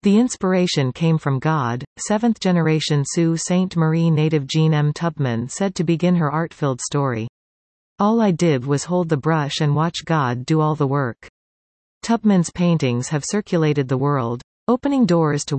The inspiration came from God. Seventh-generation Sault Ste. Marie native Jean M. Tubman said to begin her art-filled story. "All I did was hold the brush and watch God do all the work." Tubman's paintings have circulated the world, opening doors to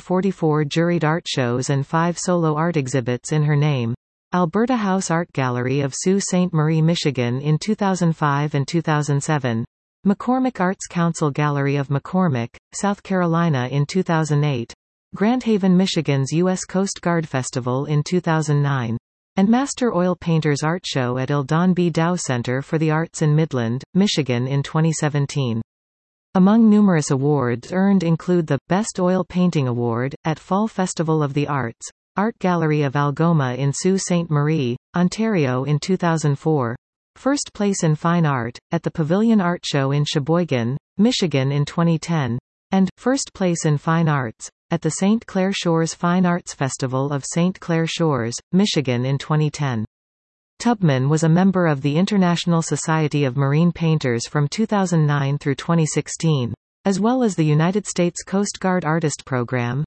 144 juried art shows and 5 solo art exhibits in her name. Alberta House Art Gallery of Sault Ste. Marie, Michigan in 2005 and 2007. McCormick Arts Council Gallery of McCormick, South Carolina in 2008. Grand Haven, Michigan's U.S. Coast Guard Festival in 2009. And Master Oil Painters Art Show at Eldon B. Dow Center for the Arts in Midland, Michigan in 2017. Among numerous awards earned include the Best Oil Painting Award, at Fall Festival of the Arts, Art Gallery of Algoma in Sault Ste. Marie, Ontario in 2004. First place in Fine Art, at the Pavilion Art Show in Sheboygan, Michigan in 2010. And, First place in Fine Arts, at the St. Clair Shores Fine Arts Festival of St. Clair Shores, Michigan in 2010. Tubman was a member of the International Society of Marine Painters from 2009 through 2016, as well as the United States Coast Guard Artist Program,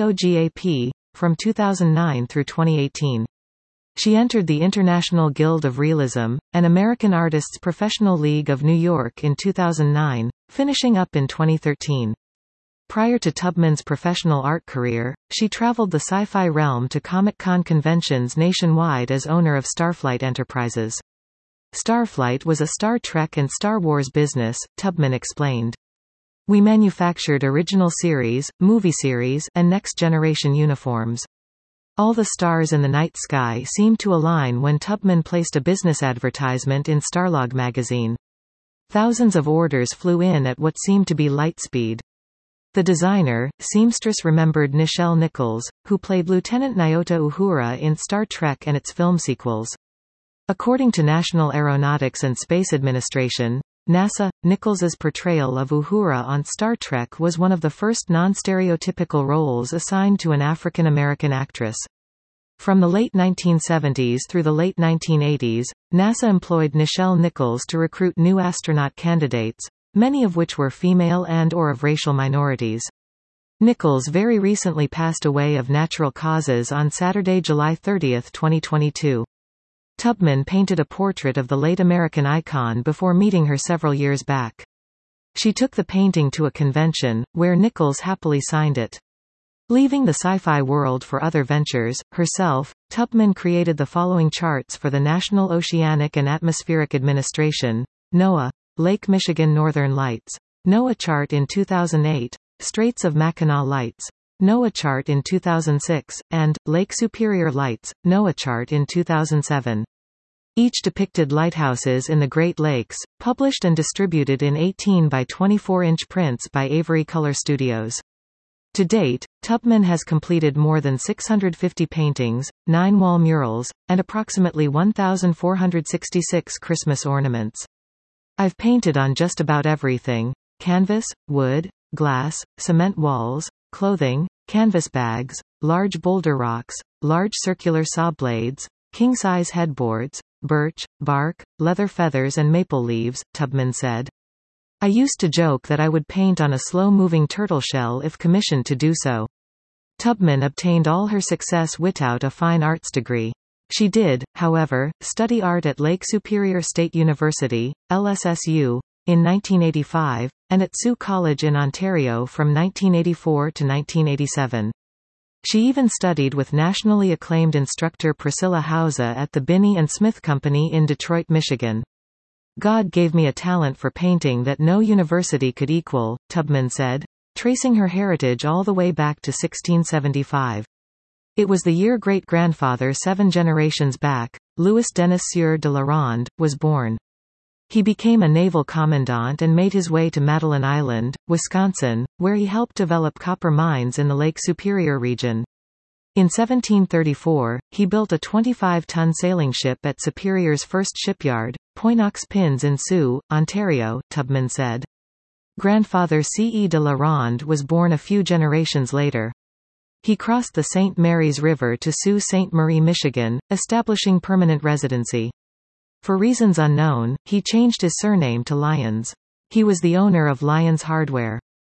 COGAP, from 2009 through 2018. She entered the International Guild of Realism, an American Artists Professional League of New York in 2009, finishing up in 2013. Prior to Tubman's professional art career, she traveled the sci-fi realm to Comic-Con conventions nationwide as owner of Starflight Enterprises. Starflight was a Star Trek and Star Wars business, Tubman explained. "We manufactured original series, movie series, and next-generation uniforms. All the stars in the night sky seemed to align when Tubman placed a business advertisement in Starlog magazine. Thousands of orders flew in at what seemed to be light speed." The designer, seamstress remembered Nichelle Nichols, who played Lieutenant Nyota Uhura in Star Trek and its film sequels. According to National Aeronautics and Space Administration, NASA, Nichols's portrayal of Uhura on Star Trek was one of the first non-stereotypical roles assigned to an African American actress. From the late 1970s through the late 1980s, NASA employed Nichelle Nichols to recruit new astronaut candidates, many of which were female and/or of racial minorities. Nichols very recently passed away of natural causes on Saturday, July 30, 2022. Tubman painted a portrait of the late American icon before meeting her several years back. She took the painting to a convention, where Nichols happily signed it. Leaving the sci-fi world for other ventures, herself, Tubman created the following charts for the National Oceanic and Atmospheric Administration, NOAA: Lake Michigan Northern Lights, NOAA chart in 2008, Straits of Mackinac Lights, NOAA chart in 2006, and Lake Superior Lights, NOAA chart in 2007. Each depicted lighthouses in the Great Lakes, published and distributed in 18 by 24-inch prints by Avery Color Studios. To date, Tubman has completed more than 650 paintings, 9 wall murals, and approximately 1,466 Christmas ornaments. "I've painted on just about everything: canvas, wood, glass, cement walls, clothing, canvas bags, large boulder rocks, large circular saw blades, king-size headboards, birch, bark, leather feathers and maple leaves," Tubman said. "I used to joke that I would paint on a slow-moving turtle shell if commissioned to do so." Tubman obtained all her success without a fine arts degree. She did, however, study art at Lake Superior State University, LSSU, in 1985, and at Sault College in Ontario from 1984 to 1987. She even studied with nationally acclaimed instructor Priscilla Hausa at the Binney and Smith Company in Detroit, Michigan. "God gave me a talent for painting that no university could equal," Tubman said, tracing her heritage all the way back to 1675. It was the year great-grandfather 7 generations back, Louis Denis Sieur de la Ronde, was born. He became a naval commandant and made his way to Madeline Island, Wisconsin, where he helped develop copper mines in the Lake Superior region. In 1734, he built a 25-ton sailing ship at Superior's first shipyard, Point aux Pins in Sault, Ontario, Tubman said. Grandfather C. E. de la Ronde was born a few generations later. He crossed the St. Mary's River to Sault Ste. Marie, Michigan, establishing permanent residency. For reasons unknown, he changed his surname to Lyons. He was the owner of Lyons Hardware.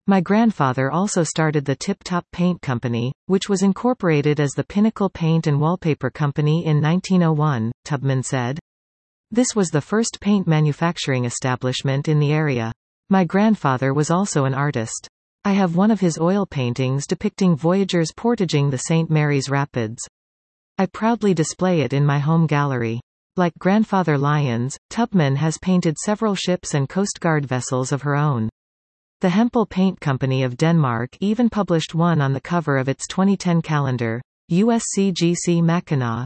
My grandfather also started the Tip Top Paint Company, which was incorporated as the Pinnacle Paint and Wallpaper Company in 1901, Tubman said. This was the first paint manufacturing establishment in the area. My grandfather was also an artist. I have one of his oil paintings depicting voyagers portaging the St. Mary's Rapids. I proudly display it in my home gallery. Like grandfather Lyons, Tubman has painted several ships and Coast Guard vessels of her own. The Hempel Paint Company of Denmark even published one on the cover of its 2010 calendar, USCGC Mackinac,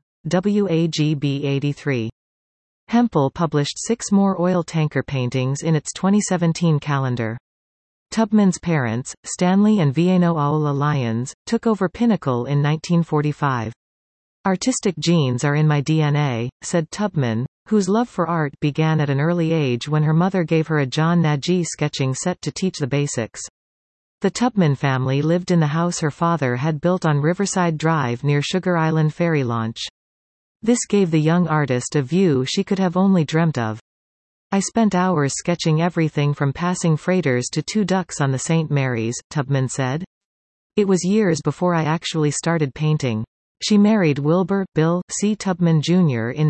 WAGB 83. Hempel published 6 more oil tanker paintings in its 2017 calendar. Tubman's parents, Stanley and Viano Aola Lyons, took over Pinnacle in 1945. Artistic genes are in my DNA, said Tubman, whose love for art began at an early age when her mother gave her a John Nagy sketching set to teach the basics. The Tubman family lived in the house her father had built on Riverside Drive near Sugar Island ferry launch. This gave the young artist a view she could have only dreamt of. I spent hours sketching everything from passing freighters to 2 ducks on the St. Mary's, Tubman said. It was years before I actually started painting. She married Wilbur Bill C. Tubman Jr. in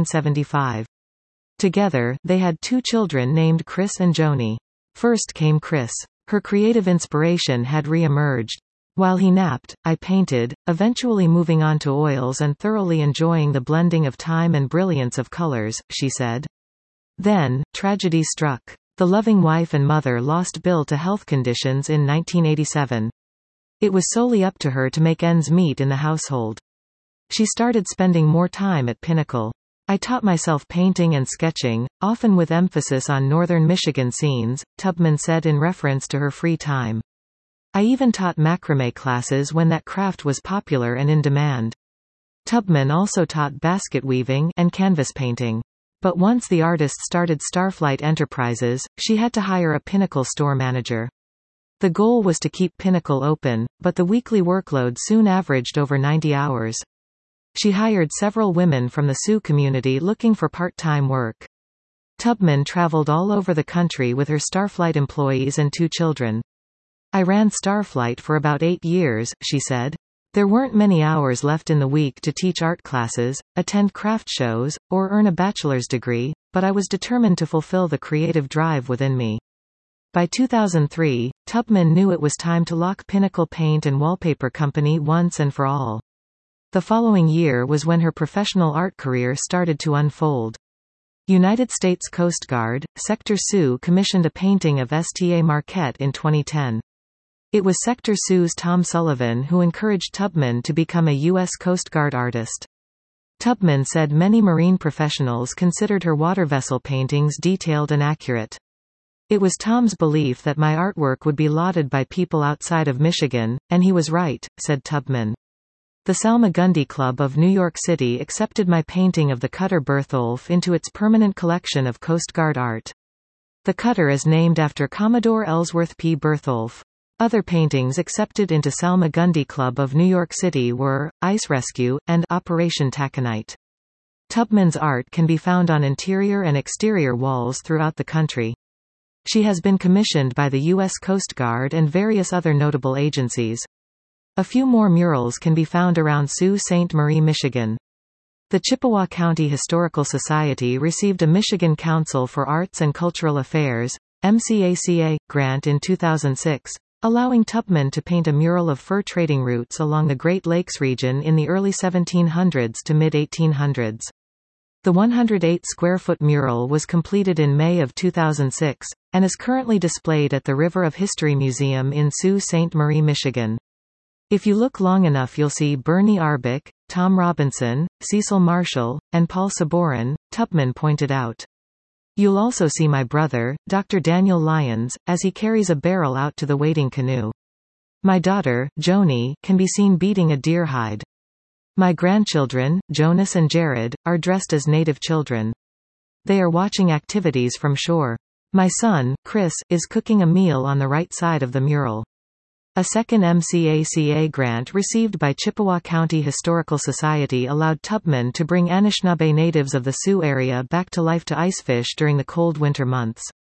1975. Together, they had 2 children named Chris and Joni. First came Chris. Her creative inspiration had re-emerged. While he napped, I painted, eventually moving on to oils and thoroughly enjoying the blending of time and brilliance of colors, she said. Then, tragedy struck. The loving wife and mother lost Bill to health conditions in 1987. It was solely up to her to make ends meet in the household. She started spending more time at Pinnacle. I taught myself painting and sketching, often with emphasis on northern Michigan scenes, Tubman said in reference to her free time. I even taught macrame classes when that craft was popular and in demand. Tubman also taught basket weaving and canvas painting. But once the artist started Starflight Enterprises, she had to hire a Pinnacle store manager. The goal was to keep Pinnacle open, but the weekly workload soon averaged over 90 hours. She hired several women from the Sioux community looking for part-time work. Tubman traveled all over the country with her Starflight employees and 2 children. I ran Starflight for about 8 years, she said. There weren't many hours left in the week to teach art classes, attend craft shows, or earn a bachelor's degree, but I was determined to fulfill the creative drive within me. By 2003, Tubman knew it was time to lock Pinnacle Paint and Wallpaper Company once and for all. The following year was when her professional art career started to unfold. United States Coast Guard, Sector Sioux commissioned a painting of Sta Marquette in 2010. It was Sector Sioux's Tom Sullivan who encouraged Tubman to become a U.S. Coast Guard artist. Tubman said many marine professionals considered her water vessel paintings detailed and accurate. It was Tom's belief that my artwork would be lauded by people outside of Michigan, and he was right, said Tubman. The Salmagundi Club of New York City accepted my painting of the cutter Bertholf into its permanent collection of Coast Guard art. The cutter is named after Commodore Ellsworth P. Bertholf. Other paintings accepted into Salmagundi Club of New York City were Ice Rescue and Operation Taconite. Tubman's art can be found on interior and exterior walls throughout the country. She has been commissioned by the U.S. Coast Guard and various other notable agencies. A few more murals can be found around Sault Ste. Marie, Michigan. The Chippewa County Historical Society received a Michigan Council for Arts and Cultural Affairs (MCACA) grant in 2006. Allowing Tubman to paint a mural of fur trading routes along the Great Lakes region in the early 1700s to mid-1800s. The 108-square-foot mural was completed in May of 2006, and is currently displayed at the River of History Museum in Sault Ste. Marie, Michigan. If you look long enough you'll see Bernie Arbic, Tom Robinson, Cecil Marshall, and Paul Sabourin, Tubman pointed out. You'll also see my brother, Dr. Daniel Lyons, as he carries a barrel out to the waiting canoe. My daughter, Joni, can be seen beating a deer hide. My grandchildren, Jonas and Jared, are dressed as native children. They are watching activities from shore. My son, Chris, is cooking a meal on the right side of the mural. A second MCACA grant received by Chippewa County Historical Society allowed Tubman to bring Anishinaabe natives of the Sioux area back to life to icefish during the cold winter months.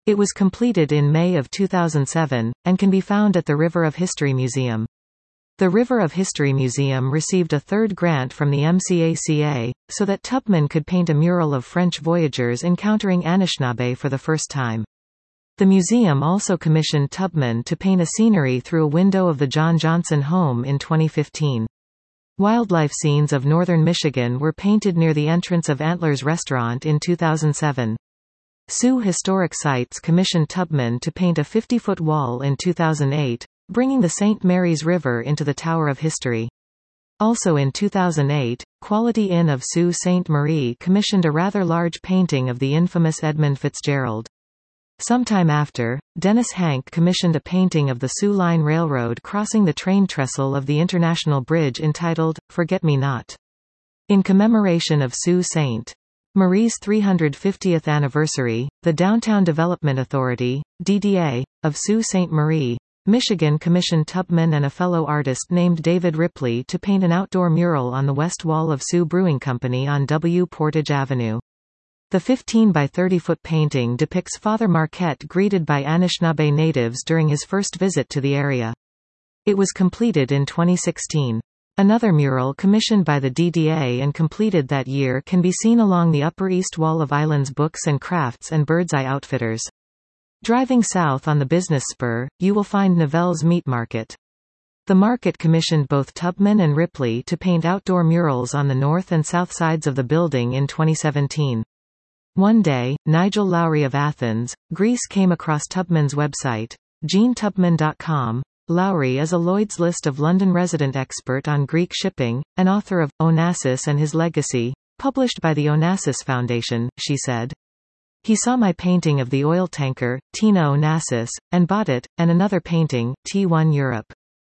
It was completed in May of 2007, and can be found at the River of History Museum. The River of History Museum received a third grant from the MCACA, so that Tubman could paint a mural of French voyageurs encountering Anishinaabe for the first time. The museum also commissioned Tubman to paint a scenery through a window of the John Johnson home in 2015. Wildlife scenes of northern Michigan were painted near the entrance of Antlers Restaurant in 2007. Sioux Historic Sites commissioned Tubman to paint a 50-foot wall in 2008, bringing the St. Mary's River into the Tower of History. Also in 2008, Quality Inn of Sault Ste. Marie commissioned a rather large painting of the infamous Edmund Fitzgerald. Sometime after, Dennis Hank commissioned a painting of the Soo Line Railroad crossing the train trestle of the International Bridge entitled, Forget Me Not. In commemoration of Sault Ste. Marie's 350th anniversary, the Downtown Development Authority, DDA, of Sault Ste. Marie, Michigan commissioned Tubman and a fellow artist named David Ripley to paint an outdoor mural on the west wall of Sioux Brewing Company on W. Portage Avenue. The 15 by 30-foot painting depicts Father Marquette greeted by Anishinaabe natives during his first visit to the area. It was completed in 2016. Another mural commissioned by the DDA and completed that year can be seen along the upper east wall of Islands Books and Crafts and Birdseye Outfitters. Driving south on the business spur, you will find Nivelle's Meat Market. The market commissioned both Tubman and Ripley to paint outdoor murals on the north and south sides of the building in 2017. One day, Nigel Lowry of Athens, Greece came across Tubman's website, genetubman.com. Lowry is a Lloyd's List of London resident expert on Greek shipping, and author of Onassis and His Legacy, published by the Onassis Foundation, she said. He saw my painting of the oil tanker, Tina Onassis, and bought it, and another painting, T1 Europe.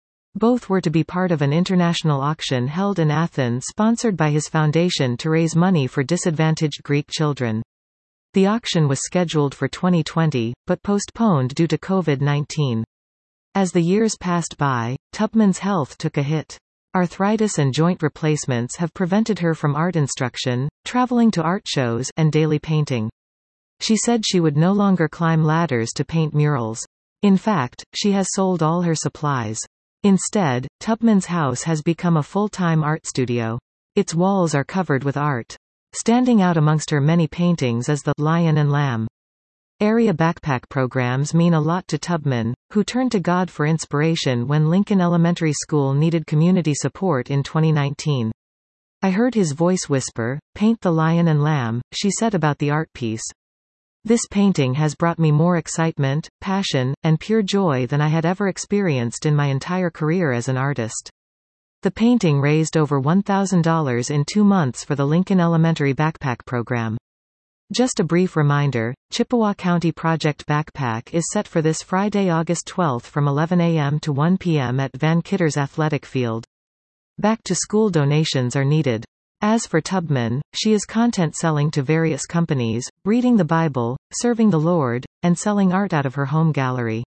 Both were to be part of an international auction held in Athens sponsored by his foundation to raise money for disadvantaged Greek children. The auction was scheduled for 2020, but postponed due to COVID-19. As the years passed by, Tubman's health took a hit. Arthritis and joint replacements have prevented her from art instruction, traveling to art shows, and daily painting. She said she would no longer climb ladders to paint murals. In fact, she has sold all her supplies. Instead, Tubman's house has become a full-time art studio. Its walls are covered with art. Standing out amongst her many paintings is the Lion and Lamb. Area backpack programs mean a lot to Tubman, who turned to God for inspiration when Lincoln Elementary School needed community support in 2019. I heard his voice whisper, "Paint the lion and lamb," she said about the art piece. This painting has brought me more excitement, passion, and pure joy than I had ever experienced in my entire career as an artist. The painting raised over $1,000 in 2 months for the Lincoln Elementary Backpack Program. Just a brief reminder, Chippewa County Project Backpack is set for this Friday, August 12 from 11 a.m. to 1 p.m. at Van Kitters Athletic Field. Back-to-school donations are needed. As for Tubman, she is content selling to various companies, reading the Bible, serving the Lord, and selling art out of her home gallery.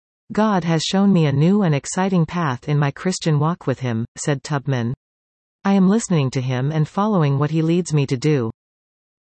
God has shown me a new and exciting path in my Christian walk with Him, said Tubman. I am listening to Him and following what He leads me to do.